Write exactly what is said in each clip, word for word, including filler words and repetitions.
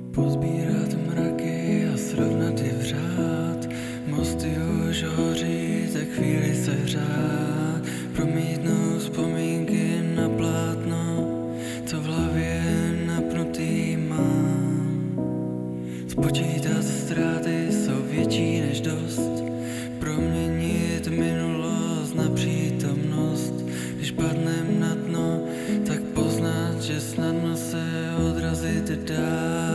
Pozbírat mraky a srovnat je vřád, mosty už hoří, tak chvíli se hřát, promítnout vzpomínky na plátno, co v hlavě napnutý mám. Spočítat ztráty jsou větší než dost, proměnit minulost na přítomnost. Když padnem na dno, tak poznat, že snadno se odrazit dá.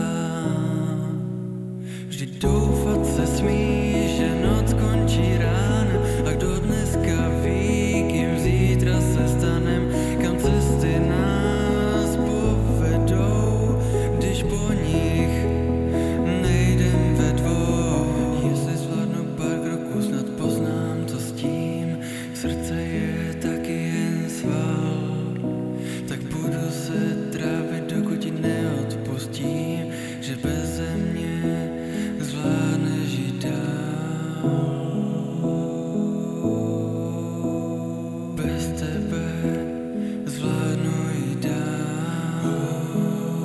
Vždy doufat se smí, že noc končí ránem, a kdo dneska ví, kým zítra se stanem, kam cesty nás povedou, když po nich nejdem ve dvou. Jestli zvládnu pár kroků, snad poznám, co s tím. Srdce je taky jen sval, tak budu se trávit, dokud ti neodpustím, že beze mě zvládne žít dál. Bez tebe zvládnu jít dál.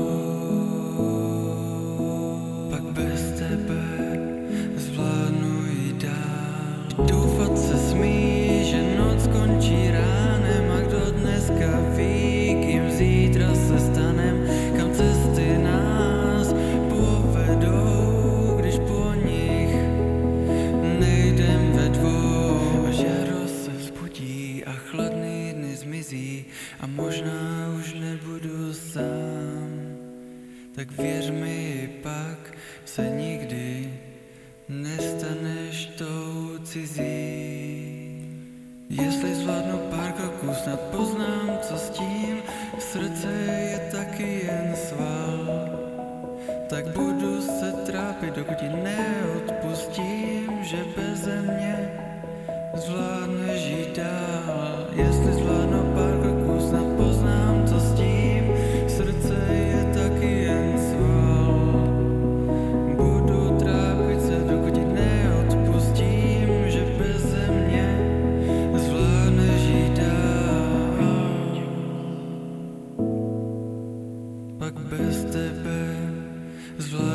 Pak bez tebe zvládnu jít dál. Doufat se smí, že noc končí ránem, a kdo dneska ví, kým zítra se stanem, kam cesty nás povedou, když po nich nejdem ve dvou. A žero se vzbudí a chladný dny zmizí a možná už nebudu sám, tak věř mi, pak se nikdy nestaneš tou cizí. Jestli zvládnu pár kroků, snad poznám, co s tím. Srdce je taky jen sval, tak budu se trápit, dokud ti neodpustím, že beze mě zvládne žít dál. Jestli zvládnu pár kroků, snad poznám, co s tím. Srdce je taky jen sval, budu trápit se, dokud ti neodpustím, že beze mě zvládne žít dál. Pak bez tebe zvládne